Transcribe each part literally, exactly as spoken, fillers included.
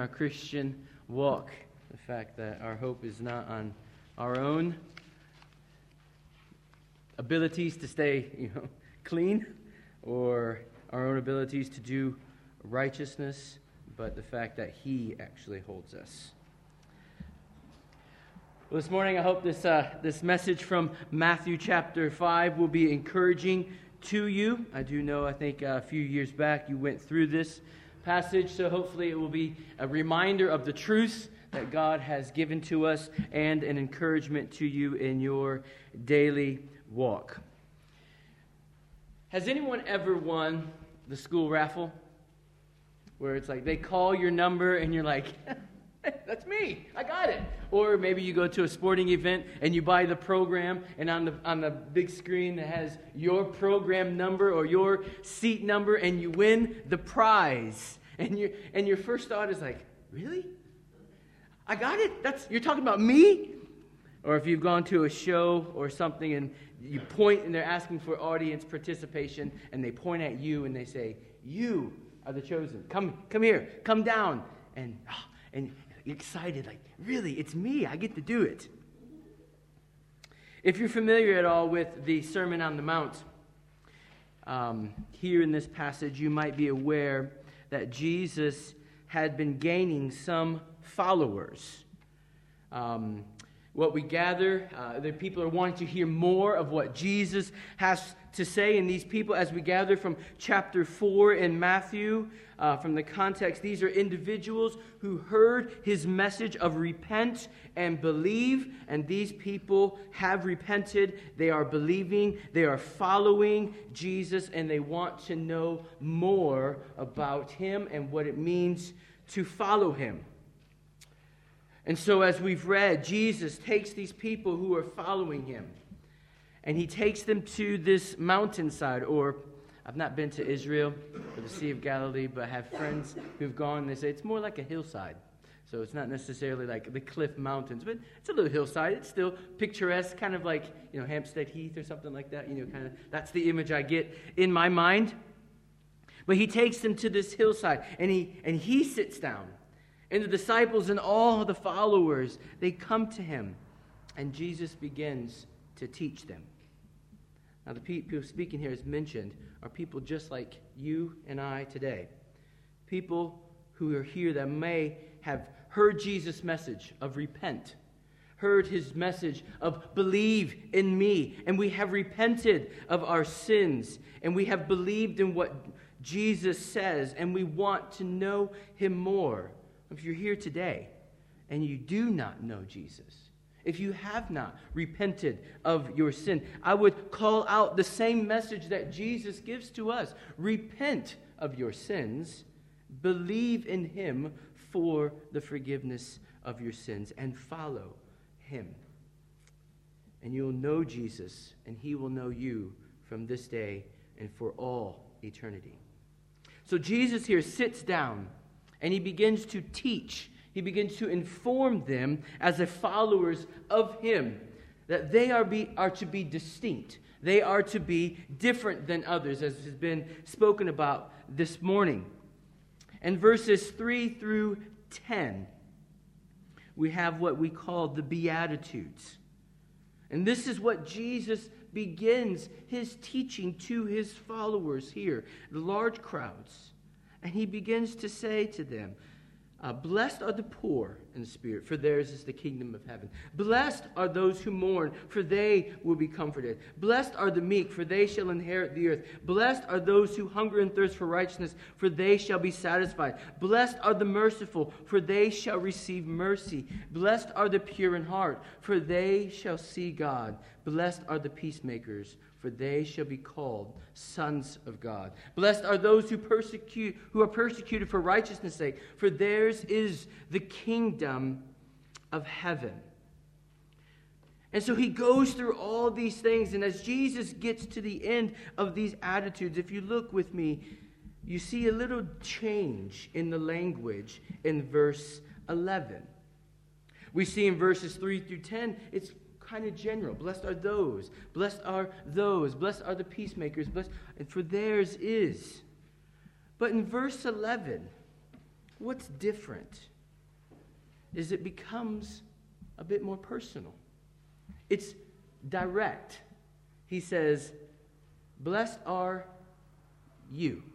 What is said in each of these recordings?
our Christian walk. The fact that our hope is not on our own abilities to stay, you know, clean, or our own abilities to do righteousness, but the fact that He actually holds us. Well, this morning I hope this uh, this message from Matthew chapter five will be encouraging to you. I do know, I think uh, a few years back you went through this passage, so hopefully it will be a reminder of the truths that God has given to us and an encouragement to you in your daily walk. Has anyone ever won the school raffle? Where it's like they call your number and you're like, that's me, I got it. Or maybe you go to a sporting event and you buy the program, and on the on the big screen that has your program number or your seat number, and you win the prize. And you and your first thought is like, really? I got it? That's you're talking about me? Or if you've gone to a show or something and you point and they're asking for audience participation, and they point at you and they say, you are the chosen. Come come here, come down. And and you're excited, like, really, it's me, I get to do it. If you're familiar at all with the Sermon on the Mount, um, here in this passage, you might be aware that Jesus had been gaining some followers. Um, what we gather, uh, the people are wanting to hear more of what Jesus has to say, and these people, as we gather from chapter four in Matthew, uh, from the context, these are individuals who heard his message of repent and believe, and these people have repented, they are believing, they are following Jesus, and they want to know more about him and what it means to follow him. And so as we've read, Jesus takes these people who are following him, and he takes them to this mountainside, or I've not been to Israel or the Sea of Galilee, but I have friends who've gone, and they say it's more like a hillside. So it's not necessarily like the Cliff Mountains, but it's a little hillside. It's still picturesque, kind of like, you know, Hampstead Heath or something like that. You know, kind of, that's the image I get in my mind. But he takes them to this hillside, and he and he sits down. And the disciples and all the followers, they come to him, and Jesus begins to teach them. Now, the people speaking here, as mentioned, are people just like you and I today. People who are here that may have heard Jesus' message of repent, heard his message of believe in me, and we have repented of our sins, and we have believed in what Jesus says, and we want to know him more. If you're here today and you do not know Jesus, if you have not repented of your sin, I would call out the same message that Jesus gives to us. Repent of your sins, believe in him for the forgiveness of your sins, and follow him. And you'll know Jesus, and he will know you from this day and for all eternity. So Jesus here sits down, and he begins to teach. He begins to inform them as the followers of him that they are, be, are to be distinct. They are to be different than others, as has been spoken about this morning. And verses three through ten, we have what we call the Beatitudes. And this is what Jesus begins his teaching to his followers here, the large crowds. And he begins to say to them, uh, blessed are the poor in spirit, for theirs is the kingdom of heaven. Blessed are those who mourn, for they will be comforted. Blessed are the meek, for they shall inherit the earth. Blessed are those who hunger and thirst for righteousness, for they shall be satisfied. Blessed are the merciful, for they shall receive mercy. Blessed are the pure in heart, for they shall see God. Blessed are the peacemakers, for they shall be called sons of God. Blessed are those who persecute, who are persecuted for righteousness' sake, for theirs is the kingdom of heaven. And so he goes through all these things, and as Jesus gets to the end of these attitudes, if you look with me, you see a little change in the language in verse eleven. We see in verses three through ten, it's kind of general. Blessed are those. Blessed are those. Blessed are the peacemakers. Blessed, and for theirs is. But in verse eleven, what's different? is it becomes a bit more personal. It's direct. He says, blessed are you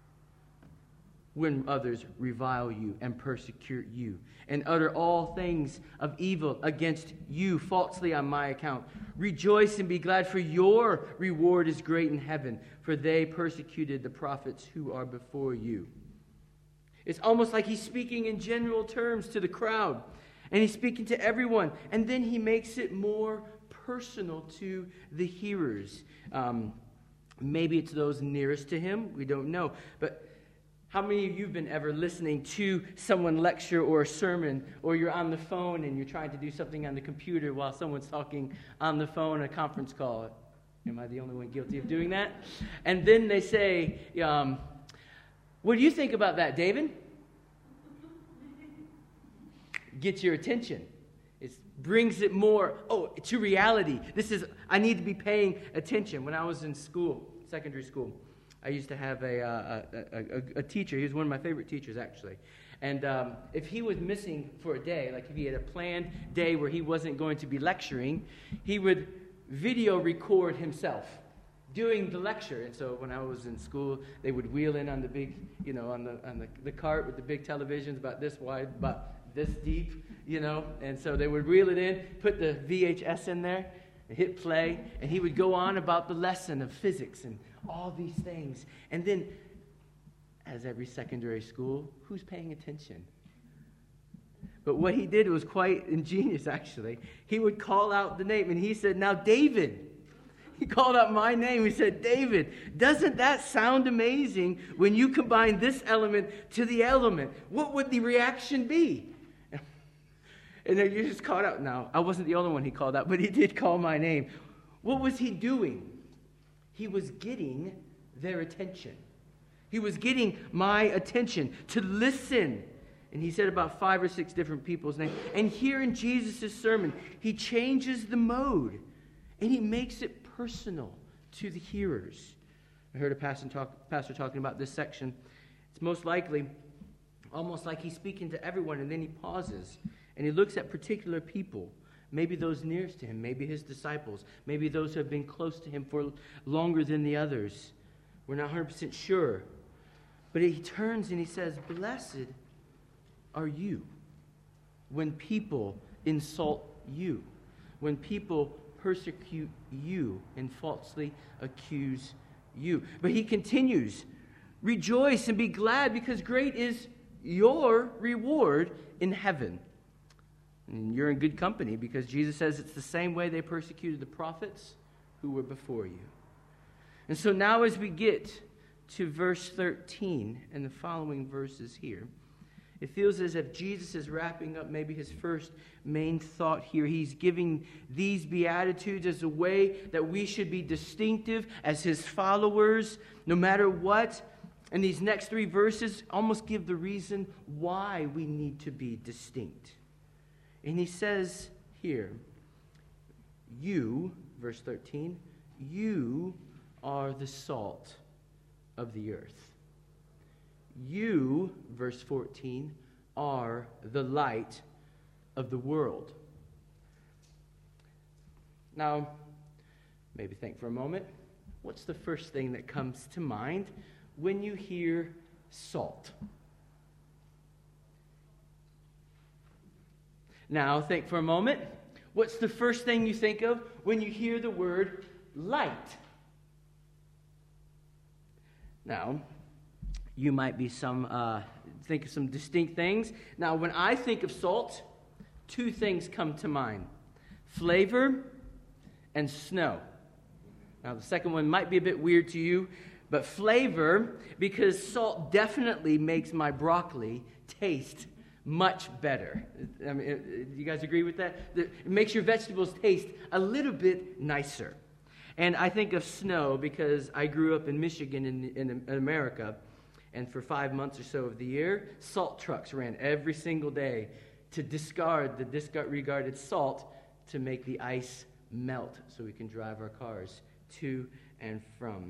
when others revile you and persecute you and utter all things of evil against you falsely on my account. Rejoice and be glad, for your reward is great in heaven, for they persecuted the prophets who are before you. It's almost like he's speaking in general terms to the crowd, and he's speaking to everyone, and then he makes it more personal to the hearers. Um, maybe it's those nearest to him. We don't know. But how many of you have been ever listening to someone lecture or a sermon, or you're on the phone and you're trying to do something on the computer while someone's talking on the phone, a conference call? Am I the only one guilty of doing that? And then they say, um, what do you think about that, David? Gets your attention. It brings it more, oh, to reality. This is, I need to be paying attention. When I was in school, secondary school, I used to have a, uh, a, a, a teacher. He was one of my favorite teachers, actually. And um, if he was missing for a day, like if he had a planned day where he wasn't going to be lecturing, he would video record himself doing the lecture. And so when I was in school, they would wheel in on the big, you know, on the on the, the cart with the big televisions about this wide, about this deep, you know. And so they would reel it in, put the V H S in there, and hit play, and he would go on about the lesson of physics and all these things. And then, as every secondary school, who's paying attention? But what he did was quite ingenious, actually. He would call out the name, and he said, now, David. He called out my name. He said, David, doesn't that sound amazing when you combine this element to the element? What would the reaction be? And then you just called out. Now, I wasn't the only one he called out, but he did call my name. What was he doing? He was getting their attention. He was getting my attention to listen. And he said about five or six different people's names. And here in Jesus' sermon, he changes the mode. And he makes it personal to the hearers. I heard a pastor, talk, pastor talking about this section. It's most likely almost like he's speaking to everyone, and then he pauses. And he looks at particular people. Maybe those nearest to him. Maybe his disciples. Maybe those who have been close to him for longer than the others. We're not one hundred percent sure. But he turns and he says, blessed are you when people insult you, when people persecute you and falsely accuse you. But he continues, rejoice and be glad, because great is your reward in heaven. And you're in good company, because Jesus says it's the same way they persecuted the prophets who were before you. And so now as we get to verse thirteen and the following verses here, it feels as if Jesus is wrapping up maybe his first main thought here. He's giving these Beatitudes as a way that we should be distinctive as his followers, no matter what. And these next three verses almost give the reason why we need to be distinct. And he says here, you, verse thirteen, you are the salt of the earth. You, verse fourteen, are the light of the world. Now, maybe think for a moment. What's the first thing that comes to mind when you hear salt? Now, think for a moment. What's the first thing you think of when you hear the word light? Now, you might be some, uh, think of some distinct things. Now, when I think of salt, two things come to mind. Flavor and snow. Now, the second one might be a bit weird to you, but flavor, because salt definitely makes my broccoli taste much better. I mean, you guys agree with that? It makes your vegetables taste a little bit nicer. And I think of snow because I grew up in Michigan in, in, in America, and for five months or so of the year, salt trucks ran every single day to discard the disregarded salt to make the ice melt so we can drive our cars to and from.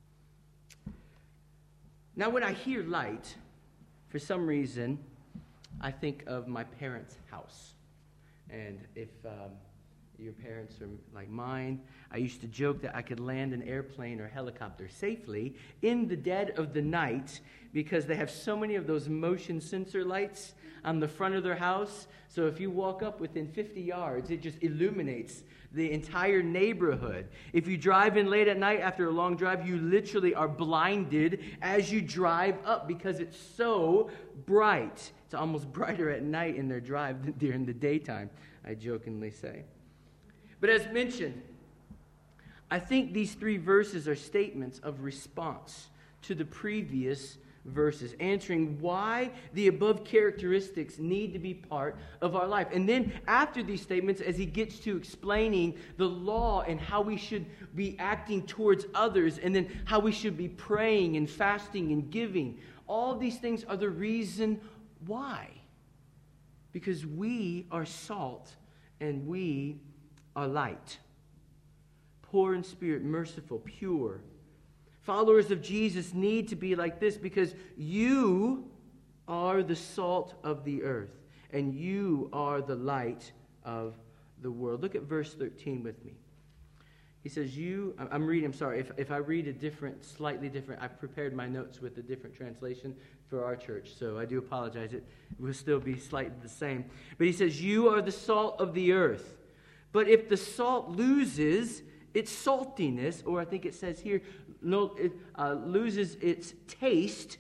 Now, when I hear light, for some reason, I think of my parents' house. And if um, your parents are like mine, I used to joke that I could land an airplane or helicopter safely in the dead of the night because they have so many of those motion sensor lights on the front of their house. So if you walk up within fifty yards, it just illuminates the entire neighborhood. If you drive in late at night after a long drive, you literally are blinded as you drive up because it's so bright. It's almost brighter at night in their drive than during the daytime, I jokingly say. But as mentioned, I think these three verses are statements of response to the previous verses, answering why the above characteristics need to be part of our life. And then after these statements, as he gets to explaining the law and how we should be acting towards others, and then how we should be praying and fasting and giving, all these things are the reason why. Because we are salt and we are light. Poor in spirit, merciful, pure. Followers of Jesus need to be like this because you are the salt of the earth and you are the light of the world. Look at verse thirteen with me. He says, you, I'm reading, I'm sorry, if, if I read a different, slightly different, I've prepared my notes with a different translation for our church, so I do apologize. It will still be slightly the same. But he says, you are the salt of the earth. But if the salt loses its saltiness, or I think it says here, no, it uh, loses its taste,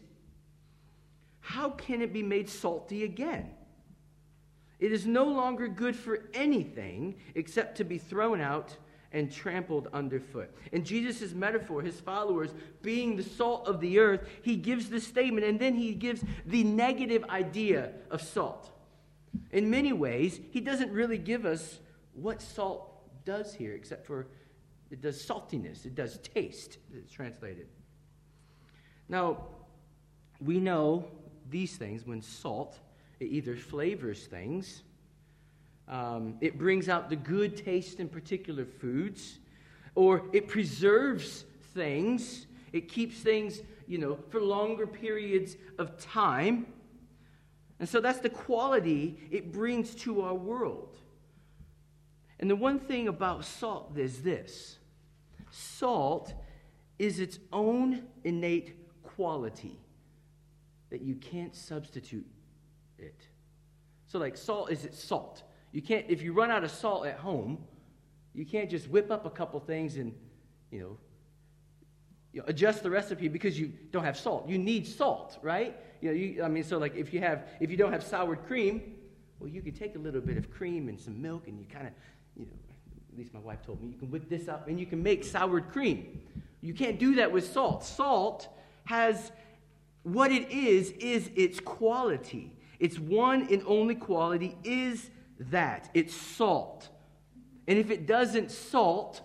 how can it be made salty again? It is no longer good for anything except to be thrown out and trampled underfoot. In Jesus' metaphor, his followers being the salt of the earth, he gives this statement, and then he gives the negative idea of salt. In many ways, he doesn't really give us what salt does here, except for it does saltiness, it does taste, it's translated. Now, we know these things, when salt, it either flavors things, um, it brings out the good taste in particular foods, or it preserves things, it keeps things, you know, for longer periods of time. And so that's the quality it brings to our world. And the one thing about salt is this. Salt is its own innate quality that you can't substitute it. So like salt is its salt. You can't, if you run out of salt at home, you can't just whip up a couple things and, you know, you know, adjust the recipe because you don't have salt. You need salt, right? You know, you, I mean, so like if you have, if you don't have soured cream, well, you can take a little bit of cream and some milk and you kind of, you know, at least my wife told me, you can whip this up and you can make soured cream. You can't do that with salt. Salt has, what it is, is its quality. Its one and only quality is that. It's salt. And if it doesn't salt,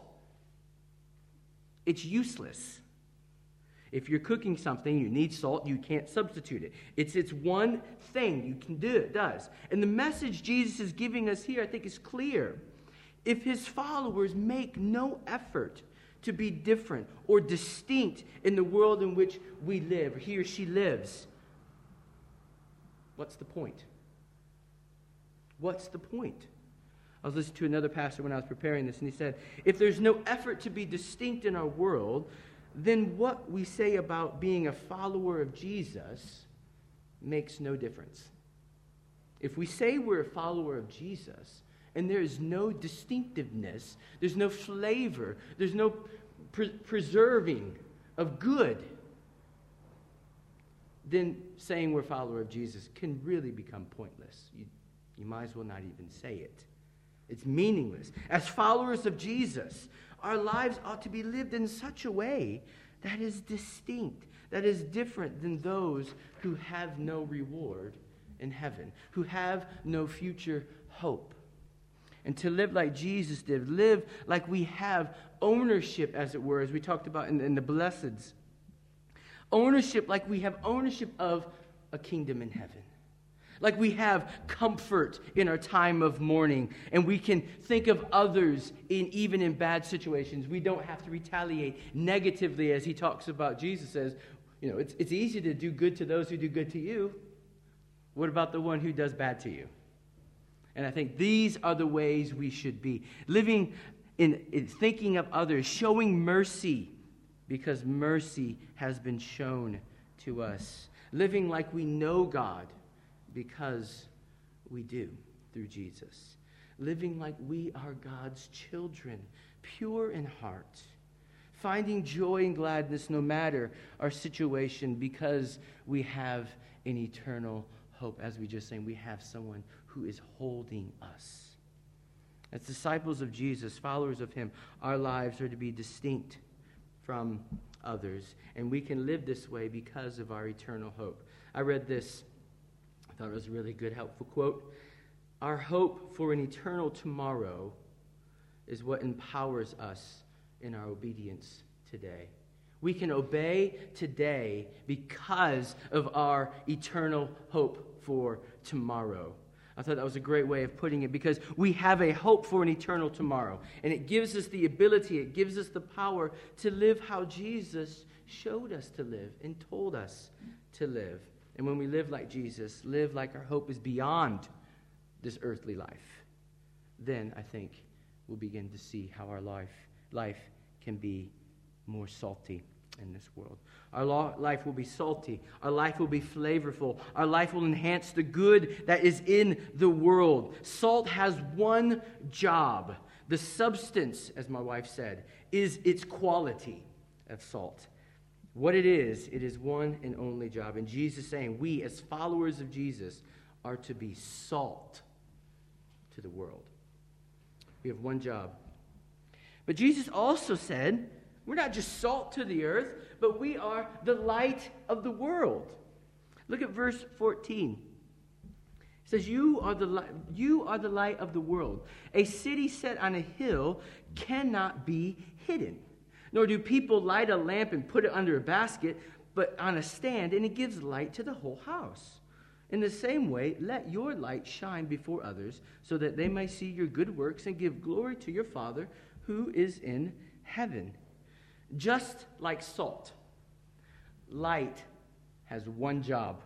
it's useless. If you're cooking something, you need salt, you can't substitute it. It's its one thing you can do, it does. And the message Jesus is giving us here, I think, is clear. If his followers make no effort to be different or distinct in the world in which we live, or he or she lives, what's the point? What's the point? I was listening to another pastor when I was preparing this, and he said, if there's no effort to be distinct in our world, then what we say about being a follower of Jesus makes no difference. If we say we're a follower of Jesus, and there is no distinctiveness, there's no flavor, there's no pre- preserving of good, then saying we're a follower of Jesus can really become pointless. You, you might as well not even say it. It's meaningless. As followers of Jesus, our lives ought to be lived in such a way that is distinct, that is different than those who have no reward in heaven, who have no future hope. And to live like Jesus did, live like we have ownership, as it were, as we talked about in, in the Blesseds. Ownership like we have ownership of a kingdom in heaven. Like we have comfort in our time of mourning, and we can think of others in even in bad situations. We don't have to retaliate negatively, as he talks about. Jesus says, you know, it's, it's easy to do good to those who do good to you. What about the one who does bad to you? And I think these are the ways we should be. Living in, in thinking of others, showing mercy because mercy has been shown to us. Living like we know God because we do through Jesus. Living like we are God's children, pure in heart. Finding joy and gladness no matter our situation because we have an eternal hope. As we just sang, we have someone who is holding us. As disciples of Jesus, followers of Him, our lives are to be distinct from others. And we can live this way because of our eternal hope. I read this. I thought it was a really good, helpful quote. Our hope for an eternal tomorrow is what empowers us in our obedience today. We can obey today because of our eternal hope for tomorrow. I thought that was a great way of putting it because we have a hope for an eternal tomorrow. And it gives us the ability, it gives us the power to live how Jesus showed us to live and told us to live. And when we live like Jesus, live like our hope is beyond this earthly life, then I think we'll begin to see how our life, life can be more salty in this world. Our life will be salty. Our life will be flavorful. Our life will enhance the good that is in the world. Salt has one job. The substance, as my wife said, is its quality of salt. What it is, it is one and only job. And Jesus is saying, we as followers of Jesus are to be salt to the world. We have one job. But Jesus also said, we're not just salt to the earth, but we are the light of the world. Look at verse fourteen. It says, you are the light, you are the light of the world. A city set on a hill cannot be hidden. Nor do people light a lamp and put it under a basket, but on a stand, and it gives light to the whole house. In the same way, let your light shine before others, so that they may see your good works and give glory to your Father who is in heaven. Just like salt, light has one job.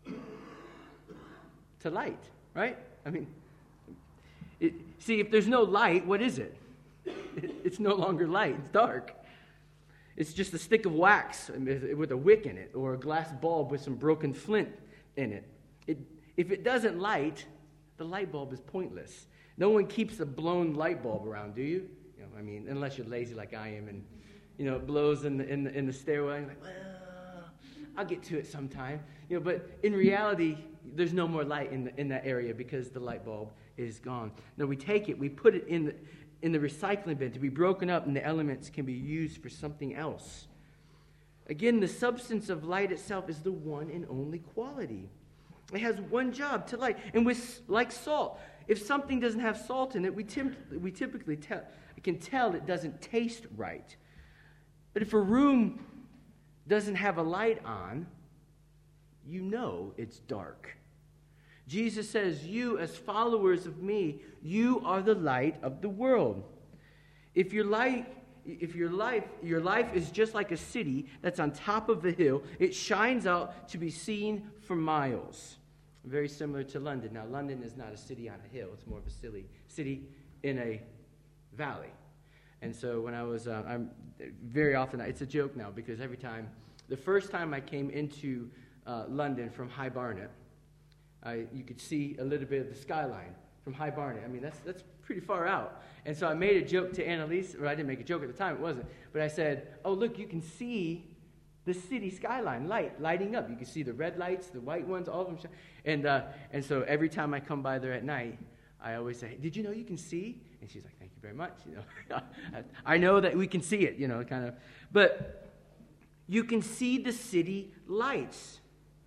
To light, right? I mean, it, see, if there's no light, what is it? it? It's no longer light. It's dark. It's just a stick of wax with a wick in it, or a glass bulb with some broken flint in it. It if it doesn't light, the light bulb is pointless. No one keeps a blown light bulb around, do you? You know, I mean, unless you're lazy like I am, and you know, it blows in the in the, in the stairway. You're like, well, I'll get to it sometime. You know, but in reality, there's no more light in the, in that area because the light bulb is gone. Now we take it, we put it in the in the recycling bin to be broken up, and the elements can be used for something else. Again, the substance of light itself is the one and only quality. It has one job, to light. And with like salt, if something doesn't have salt in it, we, tim- we typically tell, can tell it doesn't taste right. But if a room doesn't have a light on, you know it's dark. Jesus says, you as followers of me, you are the light of the world. If your light, if your life, your life is just like a city that's on top of a hill, it shines out to be seen for miles. Very similar to London. Now, London is not a city on a hill. It's more of a silly city in a valley. And so when I was, uh, I'm very often, it's a joke now because every time, the first time I came into uh, London from High Barnet, I, you could see a little bit of the skyline from High Barnet. I mean, that's that's pretty far out. And so I made a joke to Annalise, or I didn't make a joke at the time, it wasn't. But I said, oh, look, you can see the city skyline light, lighting up. You can see the red lights, the white ones, all of them. Sh- and, uh, and so every time I come by there at night, I always say, did you know you can see? And she's like, thank you very much. You know, I know that we can see it, you know, kind of. But you can see the city lights.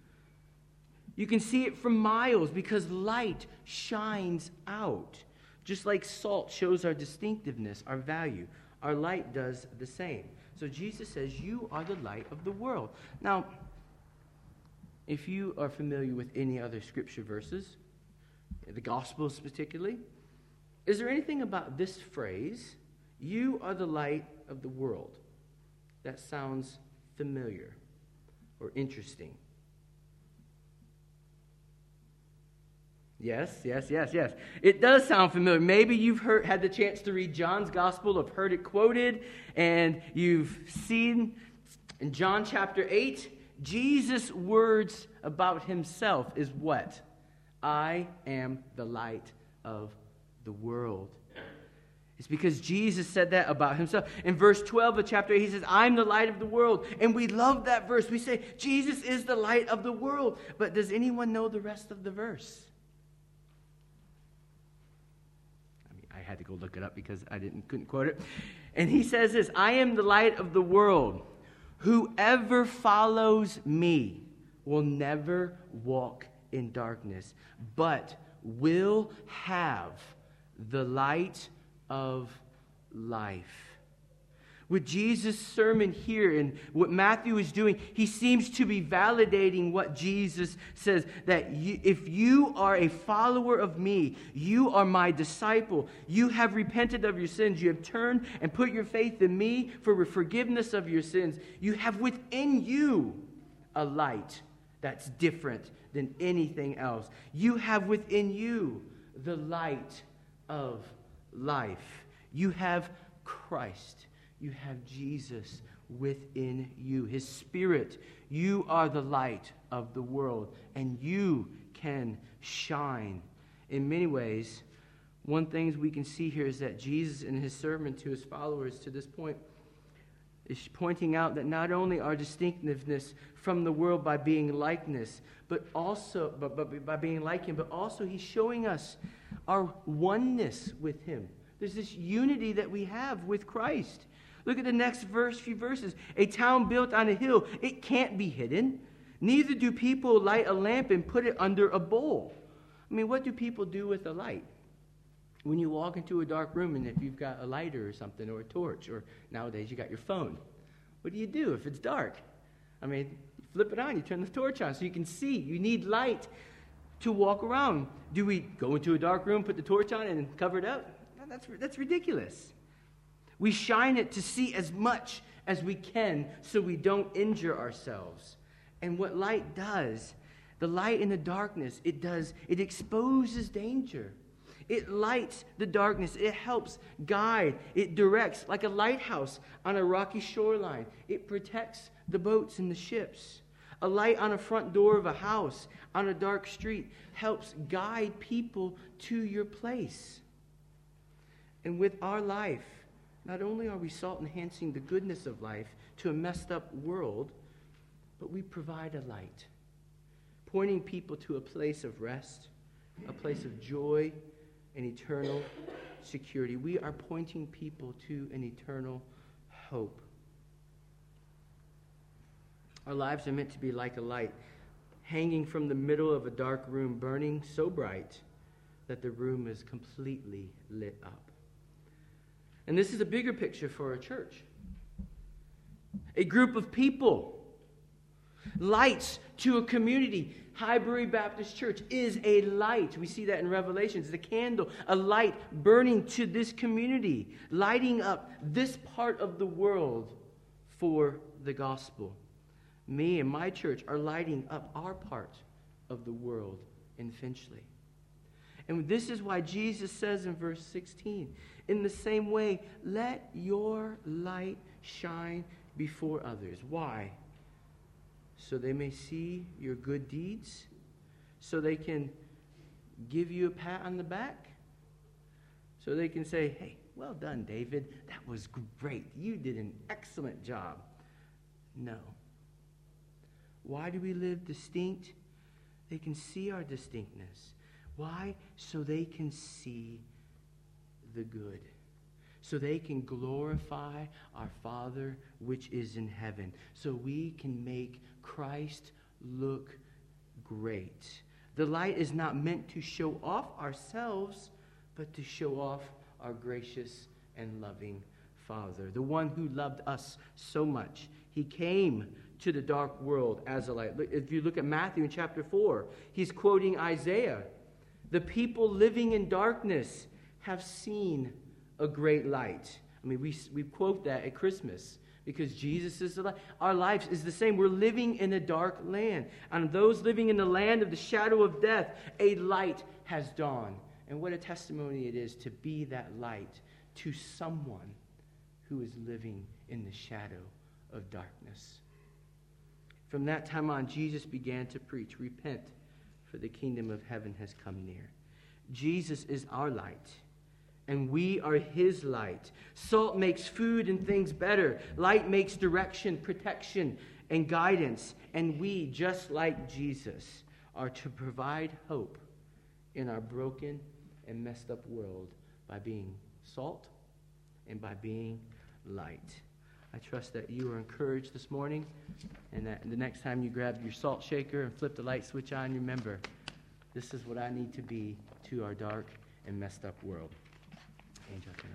You can see it from miles because light shines out. Just like salt shows our distinctiveness, our value, our light does the same. So Jesus says, you are the light of the world. Now, if you are familiar with any other scripture verses, the Gospels particularly, is there anything about this phrase, you are the light of the world, that sounds familiar or interesting? Yes, yes, yes, yes. It does sound familiar. Maybe you've heard, had the chance to read John's Gospel, have heard it quoted, and you've seen in John chapter eight, Jesus' words about himself is what? I am the light of the world. It's because Jesus said that about himself. In verse twelve of chapter eight, he says, I'm the light of the world. And we love that verse. We say, Jesus is the light of the world. But does anyone know the rest of the verse? I mean, I had to go look it up because I didn't couldn't quote it. And he says this, I am the light of the world. Whoever follows me will never walk in darkness, but will have the light of life. With Jesus' sermon here and what Matthew is doing, he seems to be validating what Jesus says, that you, if you are a follower of me, you are my disciple. You have repented of your sins. You have turned and put your faith in me for the forgiveness of your sins. You have within you a light that's different than anything else. You have within you the light of life. You have Christ. You have Jesus within you, his Spirit. You are the light of the world, and you can shine. In many ways, one thing we can see here is that Jesus, in his sermon to his followers to this point, is pointing out that not only our distinctiveness from the world by being likeness, but also but, but by being like him, but also he's showing us our oneness with him. There's this unity that we have with Christ. Look at the next verse, few verses. A town built on a hill, it can't be hidden. Neither do people light a lamp and put it under a bowl. I mean, what do people do with a light? When you walk into a dark room and if you've got a lighter or something or a torch, or nowadays you got your phone, what do you do if it's dark? I mean, you flip it on, you turn the torch on so you can see. You need light to walk around. Do we go into a dark room, put the torch on, and cover it up? No, that's, that's ridiculous. We shine it to see as much as we can so we don't injure ourselves. And what light does, the light in the darkness, it does, it exposes danger. It lights the darkness. It helps guide. It directs like a lighthouse on a rocky shoreline. It protects the boats and the ships. A light on a front door of a house on a dark street helps guide people to your place. And with our life, not only are we salt enhancing the goodness of life to a messed up world, but we provide a light, pointing people to a place of rest, a place of joy, and eternal security. We are pointing people to an eternal hope. Our lives are meant to be like a light, hanging from the middle of a dark room, burning so bright that the room is completely lit up. And this is a bigger picture for a church. A group of people. Lights to a community. Highbury Baptist Church is a light. We see that in Revelations. It's a candle, a light burning to this community, lighting up this part of the world for the gospel. Me and my church are lighting up our part of the world in Finchley. And this is why Jesus says in verse sixteen, in the same way, let your light shine before others. Why? So they may see your good deeds, so they can give you a pat on the back, so they can say, hey, well done, David. That was great. You did an excellent job. No. Why do we live distinct? They can see our distinctness. Why? So they can see the good. So they can glorify our Father which is in heaven. So we can make Christ look great. The light is not meant to show off ourselves, but to show off our gracious and loving Father, the one who loved us so much. He came to the dark world as a light. If you look at Matthew in chapter four, he's quoting Isaiah. The people living in darkness have seen a great light. I mean, we, we quote that at Christmas. because Jesus is the light. Our life is the same. We're living in a dark land. And those living in the land of the shadow of death, a light has dawned. And what a testimony it is to be that light to someone who is living in the shadow of darkness. From that time on, Jesus began to preach, repent, for the kingdom of heaven has come near. Jesus is our light, and we are his light. Salt makes food and things better. Light makes direction, protection, and guidance. And we, just like Jesus, are to provide hope in our broken and messed up world by being salt and by being light. I trust that you are encouraged this morning, and that the next time you grab your salt shaker and flip the light switch on, remember, this is what I need to be to our dark and messed up world. Angel,